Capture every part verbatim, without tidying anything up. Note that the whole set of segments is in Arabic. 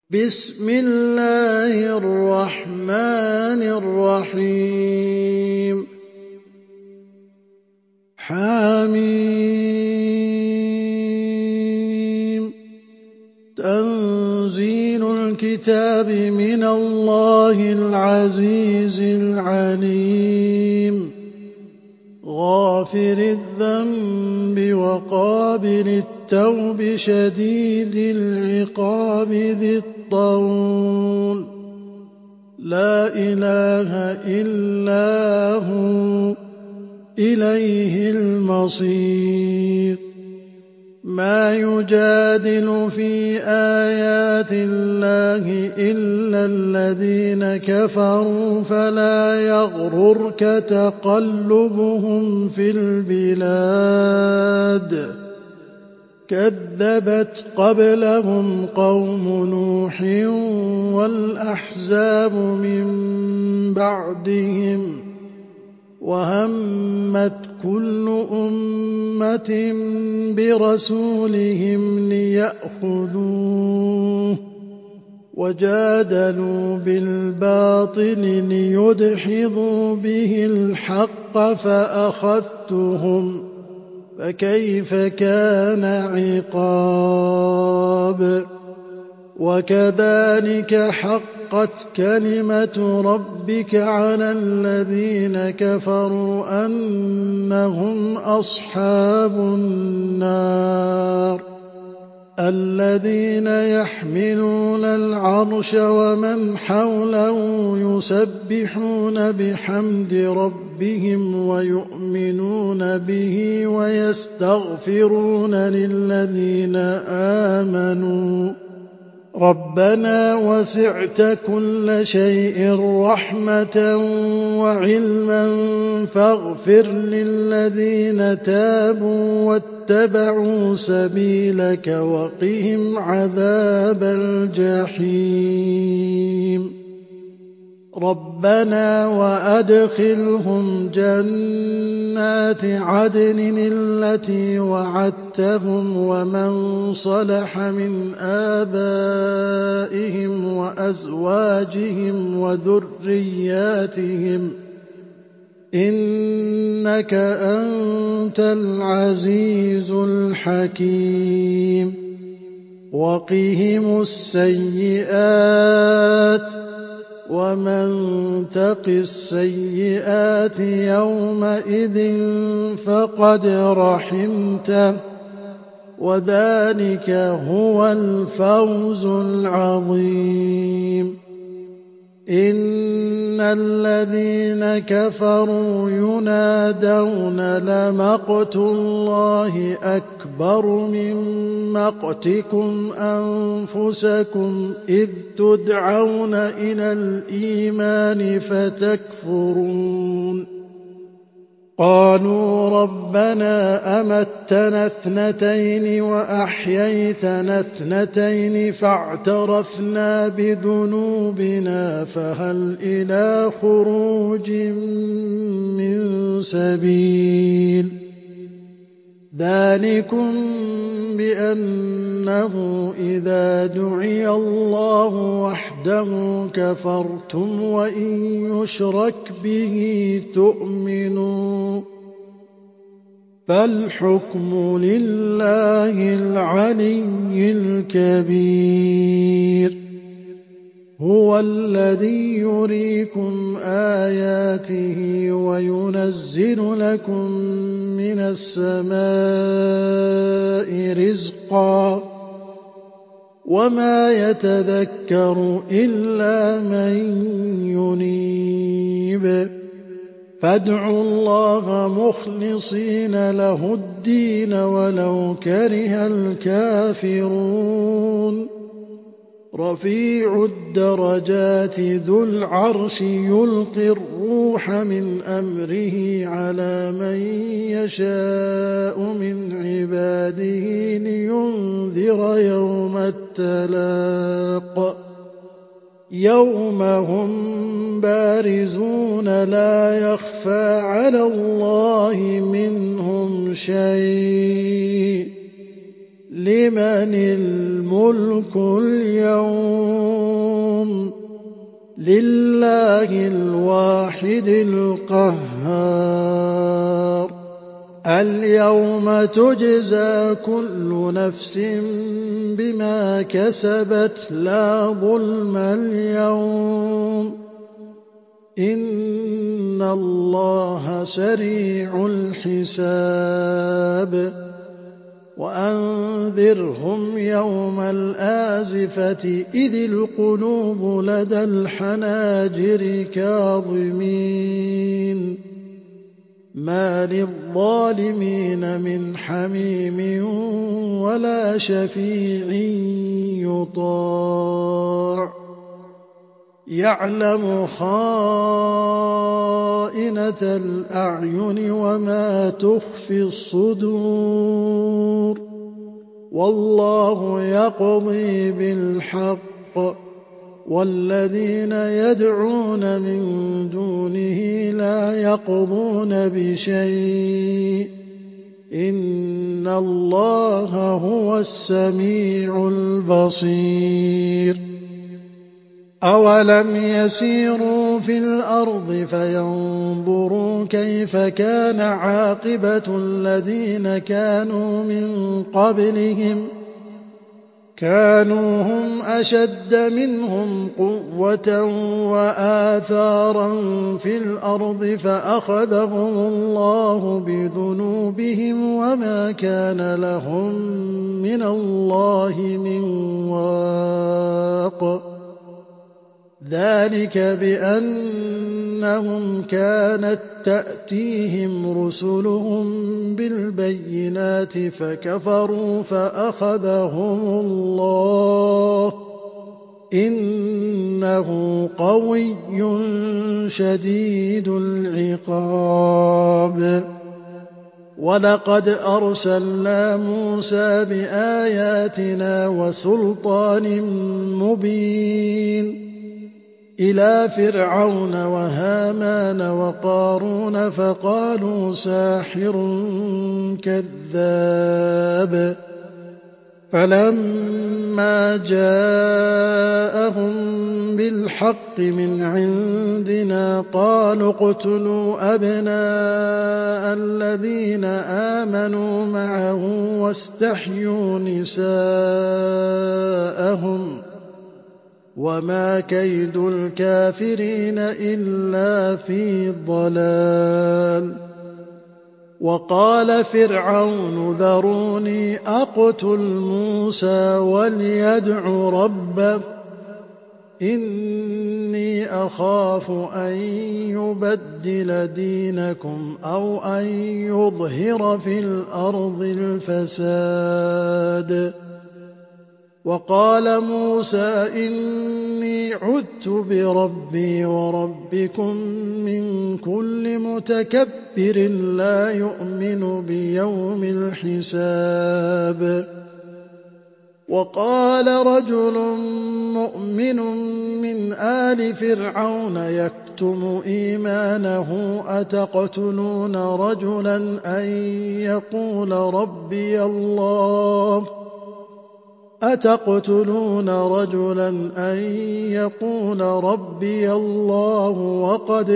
بِسْمِ اللَّهِ الرَّحْمَٰنِ الرَّحِيمِ حم تنزيل الكتاب من الله العزيز العليم غافر الذنب وقابل التوب شديد العقاب ذي الطول لا إله إلا هو إليه المصير ما يجادل في آيات الله إلا الذين كفروا فلا يغررك تقلبهم في البلاد كذبت قبلهم قوم نوح والأحزاب من بعدهم وهمت كل أمة برسولهم ليأخذوه وجادلوا بالباطل ليدحضوا به الحق فأخذتهم فكيف كان عقاب وكذلك حقت كلمة ربك على الذين كفروا أنهم أصحاب النار الذين يحملون العرش ومن حوله يسبحون بحمد ربهم ويؤمنون به ويستغفرون للذين آمنوا ربنا وسعت كل شيء رحمة وعلما فاغفر للذين تابوا واتبعوا سبيلك وقهم عذاب الجحيم ربنا وأدخلهم جنات عدن التي وعدتهم ومن صلح من آبائهم وأزواجهم وذرياتهم إنك أنت العزيز الحكيم وقهم السيئات ومن تق السيئات يومئذ فقد رحمته وذلك هو الفوز العظيم إن الذين كفروا ينادون لمقت الله أكبر من مقتكم أنفسكم إذ تدعون إلى الإيمان فتكفرون قالوا ربنا أمتنا اثنتين وأحييتنا اثنتين فاعترفنا بذنوبنا فهل إلى خروج من سبيل ذلكم بأنه إذا دعي الله وحده كفرتم وإن يشرك به تؤمنوا فالحكم لله العلي الكبير هو الذي يريكم آياته وينزل لكم من السماء رزقا وما يتذكر إلا من ينيب فادعوا الله مخلصين له الدين ولو كره الكافرون رفيع الدرجات ذو العرش يلقي الروح من أمره على من يشاء من عباده لينذر يوم التلاق يوم هم بارزون لا يخفى على الله منهم شيء لمن الملك اليوم لله الواحد القهار اليوم تجزى كل نفس بما كسبت لا ظلم اليوم إن الله سريع الحساب وأنذرهم يوم الآزفة إذ القلوب لدى الحناجر كاظمين ما للظالمين من حميم ولا شفيع يطاع يعلم خائنة الأعين وما تخفي الصدور والله يقضي بالحق والذين يدعون من دونه لا يقضون بشيء إن الله هو السميع البصير أولم يسيروا في الأرض فينظروا كيف كان عاقبة الذين كانوا من قبلهم كانوا هم أشد منهم قوة وآثارا في الأرض فأخذهم الله بذنوبهم وما كان لهم من الله من واق ذلك بأنهم كانت تأتيهم رسلهم بالبينات فكفروا فأخذهم الله إنه قوي شديد العقاب ولقد أرسلنا موسى بآياتنا وسلطان مبين إلى فرعون وهامان وقارون فقالوا ساحر كذاب فلما جاءهم بالحق من عندنا قالوا اقتلوا أبناء الذين آمنوا معه واستحيوا نساءهم وما كيد الكافرين إلا في ضلال وقال فرعون ذروني أقتل موسى وليدع ربه إني أخاف أن يبدل دينكم أو أن يظهر في الأرض الفساد وقال موسى إني عذت بربي وربكم من كل متكبر لا يؤمن بيوم الحساب وقال رجل مؤمن من آل فرعون يكتم إيمانه أتقتلون رجلا أن يقول ربي الله أتقتلون رجلا أن يقول ربي الله وقد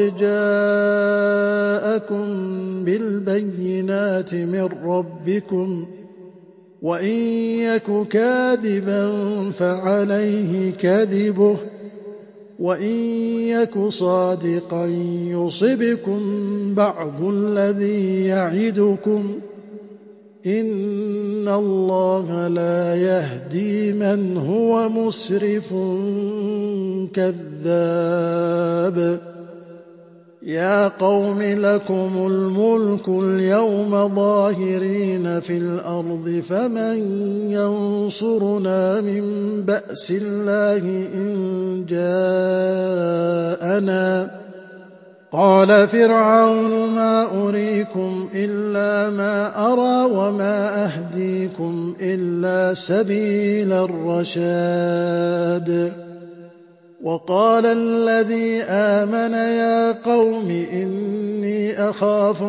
جاءكم بالبينات من ربكم وإن يك كاذبا فعليه كذبه وإن يك صادقا يصبكم بعض الذي يعدكم إن الله لا يهدي من هو مسرف كذاب يا قوم لكم الملك اليوم ظاهرين في الأرض فمن ينصرنا من بأس الله إن جاءنا قال فرعون ما أريكم إلا ما أرى وما أهديكم إلا سبيل الرشاد وقال الذي آمن يا قوم إني أخاف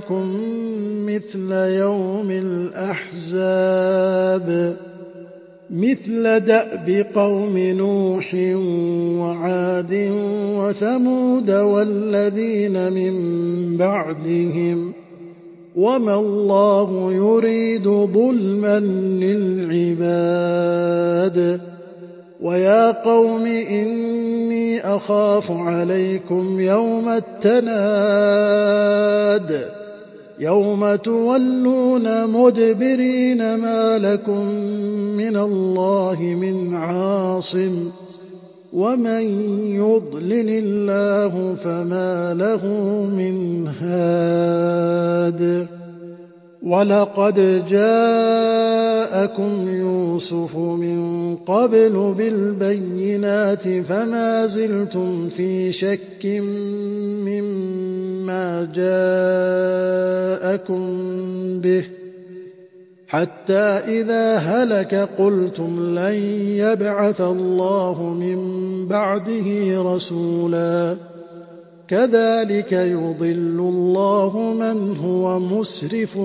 عليكم مثل يوم الأحزاب مثل دأب قوم نوح وعاد وثمود والذين من بعدهم وما الله يريد ظلما للعباد ويا قوم إني أخاف عليكم يوم التناد يوم تولون مدبرين ما لكم من الله من عاصم ومن يضلل الله فما له من هاد ولقد جاءكم يوسف من قبل بالبينات فما زلتم في شك مما جاءكم به حتى إذا هلك قلتم لن يبعث الله من بعده رسولا كذلك يضل الله من هو مسرف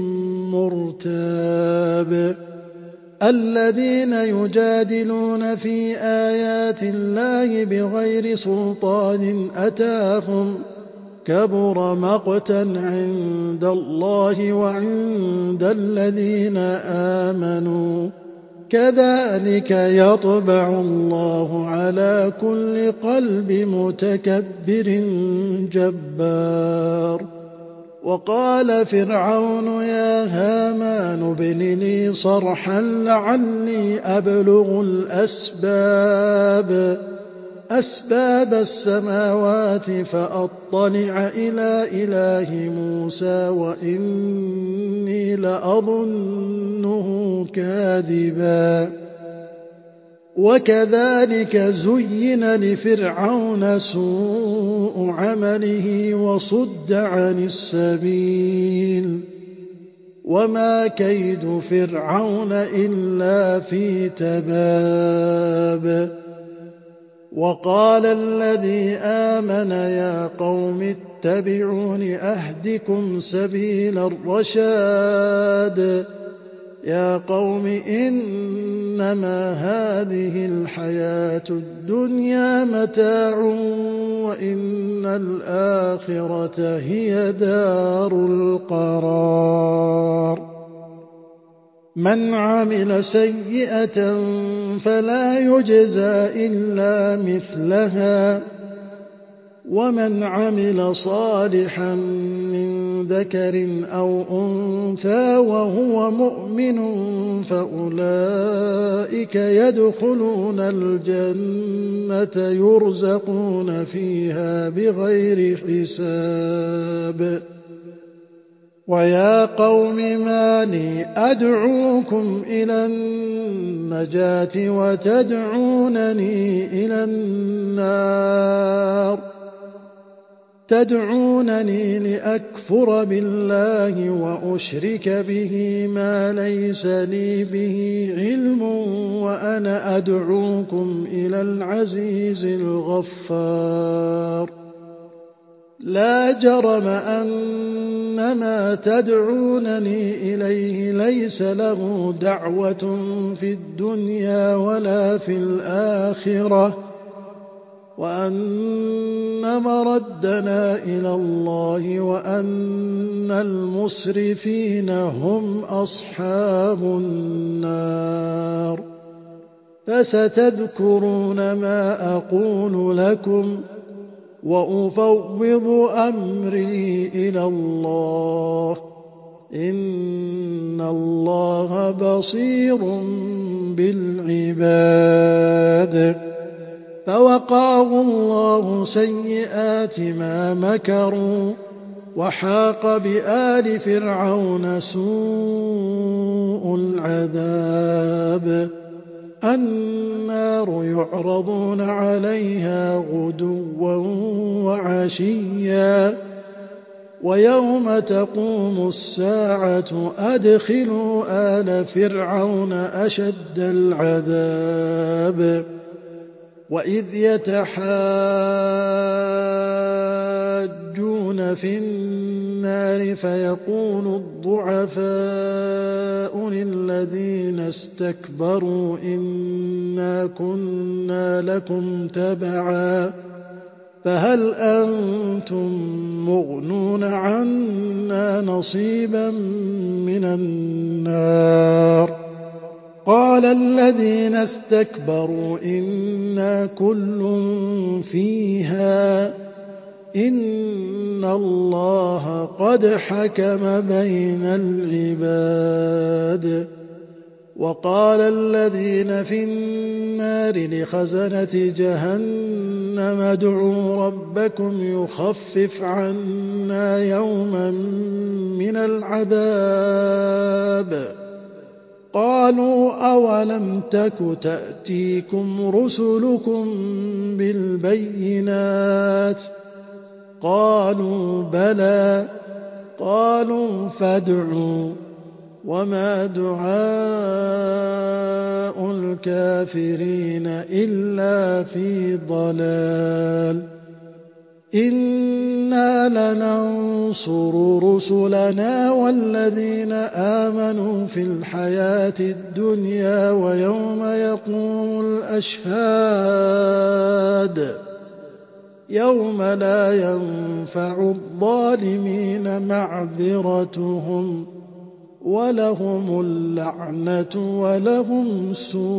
مرتاب الذين يجادلون في آيات الله بغير سلطان أتاهم كبر مقتا عند الله وعند الذين آمنوا كذلك يطبع الله على كل قلب متكبر جبار وقال فرعون يا هامان ابن لي صرحا لعلي أبلغ الأسباب أسباب السماوات فأطلع إلى إله موسى وإني لأظنه كاذبا وكذلك زين لفرعون سوء عمله وصد عن السبيل وما كيد فرعون إلا في تباب وقال الذي آمن يا قوم اتبعون أهدكم سبيل الرشاد يا قوم إنما هذه الحياة الدنيا متاع وإن الآخرة هي دار القرار من عمل سيئة فلا يجزى إلا مثلها ومن عمل صالحا من ذكر أو أنثى وهو مؤمن فأولئك يدخلون الجنة يرزقون فيها بغير حساب ويا قوم ما لي أدعوكم إلى النجاة وتدعونني إلى النار تدعونني لأكفر بالله وأشرك به ما ليس لي به علم وأنا أدعوكم إلى العزيز الغفار لا جرم أن ما تدعونني إليه ليس له دعوة في الدنيا ولا في الآخرة وأن مردنا إلى الله وأن المسرفين هم أصحاب النار فستذكرون ما أقول لكم وأفوض أمري إلى الله إن الله بصير بالعباد فوقاه الله سيئات ما مكروا وحاق بآل فرعون سوء العذاب النار يعرضون عليها غدوا وعشيا ويوم تقوم الساعة أدخلوا آل فرعون أشد العذاب وإذ يتحاجون في النار النَّارِ فَيَقُولُ الضُّعَفَاءُ لِلَّذِينَ اسْتَكْبَرُوا إِنَّا كُنَّا لَكُمْ تَبَعًا فَهَلْ أَنتُم مُّغْنُونَ عَنَّا نَصِيبًا مِّنَ النَّارِ قَالَ الَّذِينَ اسْتَكْبَرُوا إِنَّا كُلٌّ فِيهَا إِنَّ اللَّهَ قَدْ حَكَمَ بَيْنَ الْعِبَادِ وَقَالَ الَّذِينَ فِي النَّارِ لِخَزَنَةِ جَهَنَّمَ ادْعُوا رَبَّكُمْ يُخَفِّفْ عَنَّا يَوْمًا مِّنَ الْعَذَابِ قَالُوا أَوَلَمْ تَكُ تَأْتِيكُمْ رُسُلُكُم بِالْبَيِّنَاتِ قَالُوا بَلَىٰ قَالُوا فَادْعُوا وَمَا دُعَاءُ الْكَافِرِينَ إِلَّا فِي ضَلَالٍ إِنَّا لَنَنصُرُ رُسُلَنَا وَالَّذِينَ آمَنُوا فِي الْحَيَاةِ الدُّنْيَا وَيَوْمَ يَقُومُ الْأَشْهَادُ يَوْمَ لَا يَنفَعُ الظَّالِمِينَ مَعْذِرَتُهُمْ وَلَهُمُ اللَّعْنَةُ وَلَهُمْ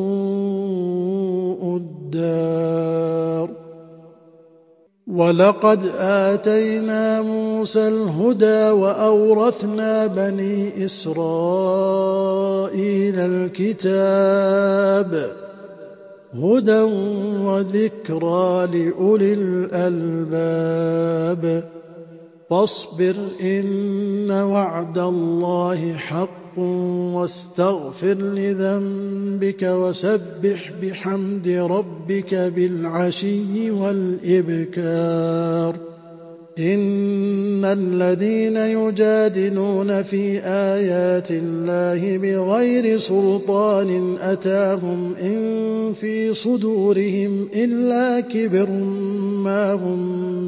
سُوءُ الدَّارِ وَلَقَدْ آتَيْنَا مُوسَى الْهُدَىٰ وَأَوْرَثْنَا بَنِي إِسْرَائِيلَ الْكِتَابَ هُدًى وَذِكْرَىٰ لِأُولِي الْأَلْبَابِ فاصبر إن وعد الله حق واستغفر لذنبك وسبح بحمد ربك بالعشي والإبكار إن الذين يجادلون في آيات الله بغير سلطان أتاهم إن في صدورهم إلا كبر ما هم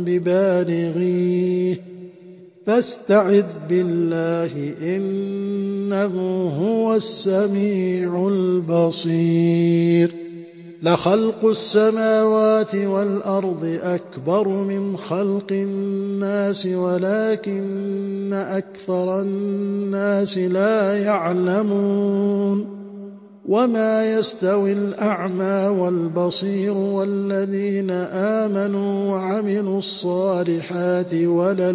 ببالغيه فاستعذ بالله إنه هو السميع البصير لخلق السماوات والأرض أكبر من خلق الناس ولكن أكثر الناس لا يعلمون وما يستوي الأعمى والبصير والذين آمنوا وعملوا الصالحات ولا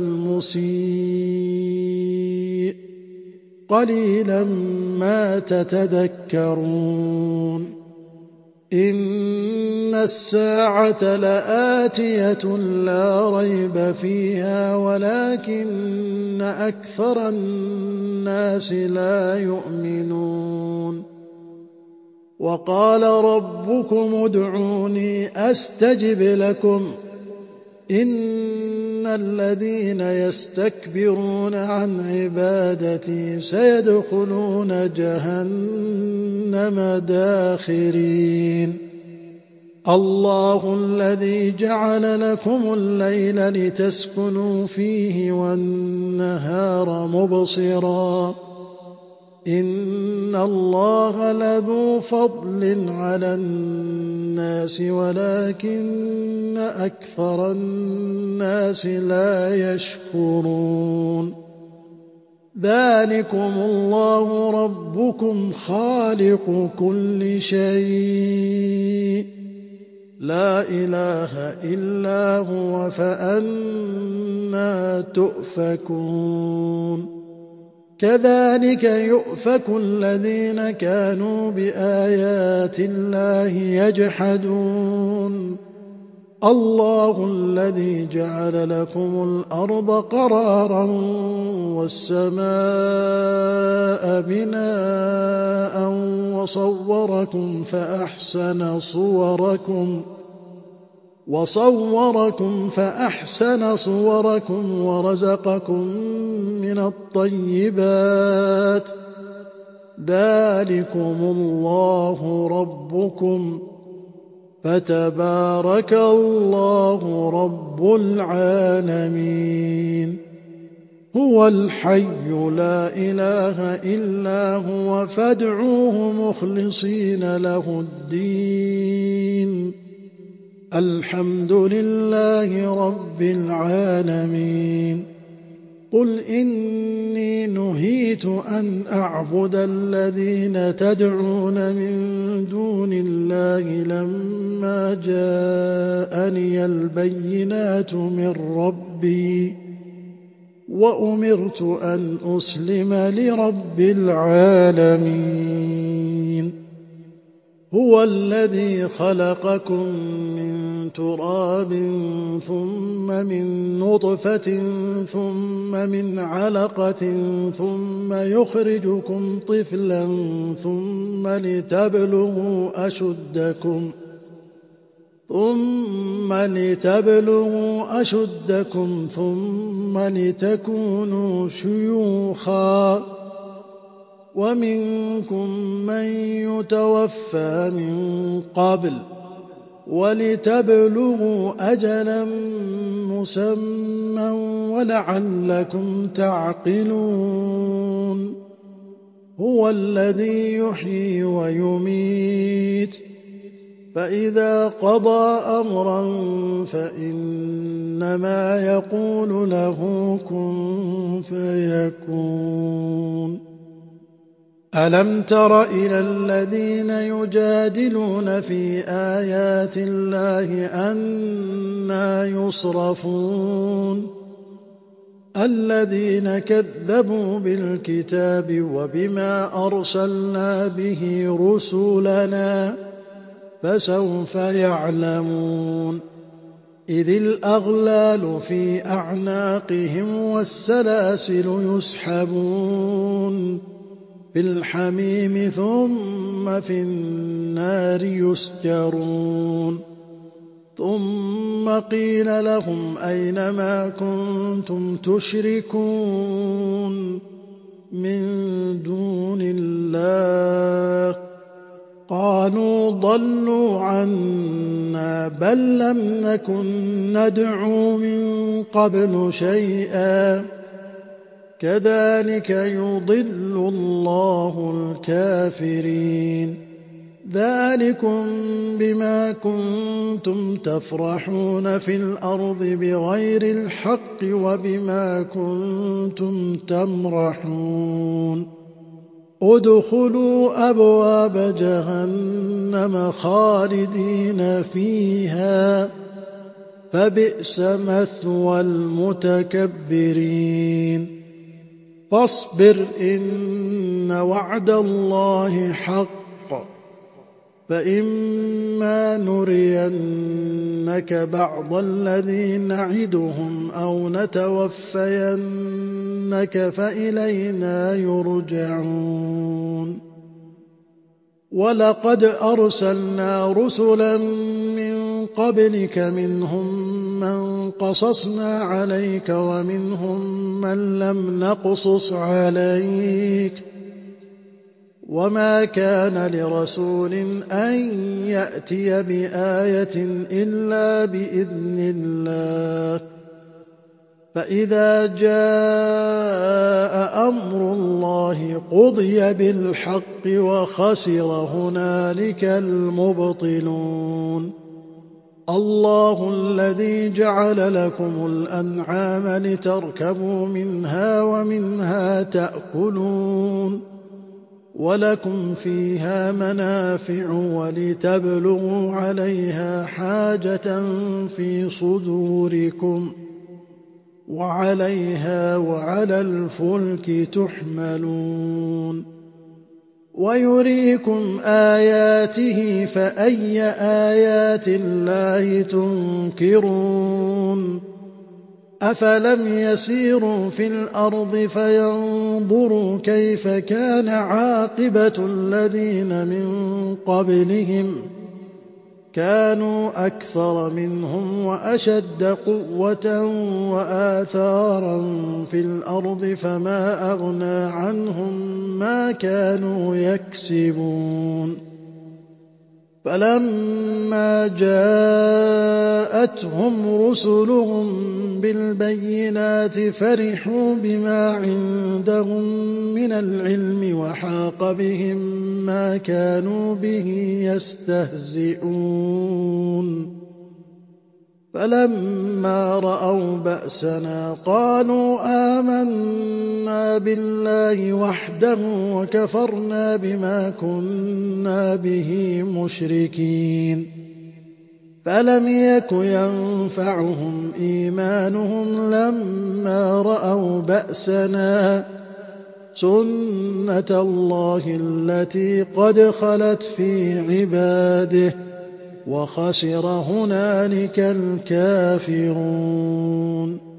المسيء قليلا ما تتذكرون إن الساعة لآتية لا ريب فيها ولكن أكثر الناس لا يؤمنون وقال ربكم ادعوني أستجب لكم إن الذين يستكبرون عن عبادتي سيدخلون جهنم داخرين الله الذي جعل لكم الليل لتسكنوا فيه والنهار مبصرا إن الله لذو فضل على الناس ولكن أكثر الناس لا يشكرون ذلكم الله ربكم خالق كل شيء لا إله إلا هو فأنى تؤفكون كذلك يؤفك الذين كانوا بآيات الله يجحدون الله الذي جعل لكم الأرض قرارا والسماء بناء وصوركم فأحسن صوركم وصوركم فأحسن صوركم ورزقكم من الطيبات ذلكم الله ربكم فتبارك الله رب العالمين هُوَ الْحَيُّ لَا إِلَٰهَ إِلَّا هُوَ فَادْعُوهُ مُخْلِصِينَ لَهُ الدِّينَ الْحَمْدُ لِلَّهِ رَبِّ الْعَالَمِينَ قُلْ إِنِّي نُهِيتُ أَنْ أَعْبُدَ الَّذِينَ تَدْعُونَ مِن دُونِ اللَّهِ لَمَّا جَاءَنِيَ الْبَيِّنَاتُ مِن رَّبِّي وَأُمِرْتُ أَنْ أُسْلِمَ لِرَبِّ الْعَالَمِينَ هُوَ الَّذِي خَلَقَكُم مِّن تُرَابٍ ثُمَّ مِن نُّطْفَةٍ ثُمَّ مِنْ عَلَقَةٍ ثُمَّ يُخْرِجُكُمْ طِفْلًا ثُمَّ لِتَبْلُغُوا أَشُدَّكُمْ ثُمَّ لِتَبْلُغُوا أَشُدَّكُمْ ثُمَّ لِتَكُونُوا شُيُوخًا وَمِنكُم مَّن يُتَوَفَّىٰ مِن قَبْلُ وَلِتَبْلُغُوا أَجَلًا مُّسَمًّى وَلَعَلَّكُمْ تَعْقِلُونَ هُوَ الَّذِي يُحْيِي وَيُمِيتُ فَإِذَا قَضَىٰ أَمْرًا فَإِنَّمَا يَقُولُ لَهُ كُن فَيَكُونُ أَلَمْ تَرَ إِلَى الَّذِينَ يُجَادِلُونَ فِي آيَاتِ اللَّهِ أَنَّىٰ يُصْرَفُونَ الَّذِينَ كَذَّبُوا بِالْكِتَابِ وَبِمَا أَرْسَلْنَا بِهِ رُسُلَنَا فَسَوْفَ يَعْلَمُونَ إِذِ الْأَغْلَالُ فِي أَعْنَاقِهِمْ وَالسَّلَاسِلُ يُسْحَبُونَ فِي الْحَمِيمِ ثُمَّ فِي النَّارِ يُسْجَرُونَ ثُمَّ قِيلَ لَهُمْ أَيْنَ مَا كُنتُمْ تُشْرِكُونَ مِن دُونِ اللَّهِ قَالُوا ضَلُّوا عَنَّا بَل لَّمْ نَكُن نَّدْعُو مِن قَبْلُ شَيْئًا كَذَٰلِكَ يُضِلُّ اللَّهُ الْكَافِرِينَ ذَٰلِكُم بِمَا كُنتُمْ تَفْرَحُونَ فِي الْأَرْضِ بِغَيْرِ الْحَقِّ وَبِمَا كُنتُمْ تَمْرَحُونَ ادْخُلُوا أَبْوَابَ جَهَنَّمَ خَالِدِينَ فِيهَا فَبِئْسَ مَثْوَى الْمُتَكَبِّرِينَ فَاصْبِرْ إِنَّ وَعْدَ اللَّهِ حَقٌّ فَإِمَّا نُرِيَنَّكَ بَعْضَ الَّذِي نَعِدُهُمْ أَوْ نَتَوَفَّيَنَّكَ فَإِلَيْنَا يُرْجَعُونَ وَلَقَدْ أَرْسَلْنَا رُسُلًا مِّن قَبْلِكَ مِنْهُم مَّن قَصَصْنَا عَلَيْكَ وَمِنْهُم مَّن لَّمْ نَقْصُصْ عَلَيْكَ ۗ وَمَا كَانَ لِرَسُولٍ أَن يَأْتِيَ بِآيَةٍ إِلَّا بِإِذْنِ اللَّهِ ۚ فَإِذَا جَاءَ أَمْرُ اللَّهِ قُضِيَ بِالْحَقِّ وَخَسِرَ هُنَالِكَ الْمُبْطِلُونَ اللَّهُ الَّذِي جَعَلَ لَكُمُ الْأَنْعَامَ لِتَرْكَبُوا مِنْهَا وَمِنْهَا تَأْكُلُونَ وَلَكُمْ فِيهَا مَنَافِعُ وَلِتَبْلُغُوا عَلَيْهَا حَاجَةً فِي صُدُورِكُمْ وَعَلَيْهَا وَعَلَى الْفُلْكِ تُحْمَلُونَ وَيُرِيكُمْ آيَاتِهِ فَأَيَّ آيَاتِ اللَّهِ تُنكِرُونَ أَفَلَمْ يَسِيرُوا فِي الْأَرْضِ فَيَنظُرُوا كَيْفَ كَانَ عَاقِبَةُ الَّذِينَ مِن قَبْلِهِمْ كَانُوا أَكْثَرَ مِنْهُمْ وَأَشَدَّ قُوَّةً وَآثَارًا فِي الْأَرْضِ فَمَا أَغْنَىٰ عَنْهُم مَّا كَانُوا يَكْسِبُونَ فَلَمَّا جَاءَتْهُمْ رُسُلُهُم بِالْبَيِّنَاتِ فَرِحُوا بِمَا عِندَهُم مِّنَ الْعِلْمِ وَحَاقَ بِهِم مَّا كَانُوا بِهِ يَسْتَهْزِئُونَ فَلَمَّا رَأَوْا بَأْسَنَا قَالُوا آمَنَّا بِاللَّهِ وَحْدَهُ وَكَفَرْنَا بِمَا كُنَّا بِهِ مُشْرِكِينَ فَلَمْ يَكُ يَنفَعُهُمْ إِيمَانُهُمْ لَمَّا رَأَوْا بَأْسَنَا ۖ سُنَّتَ اللَّهِ الَّتِي قَدْ خَلَتْ فِي عِبَادِهِ ۖ وَخَسِرَ هُنَالِكَ الْكَافِرُونَ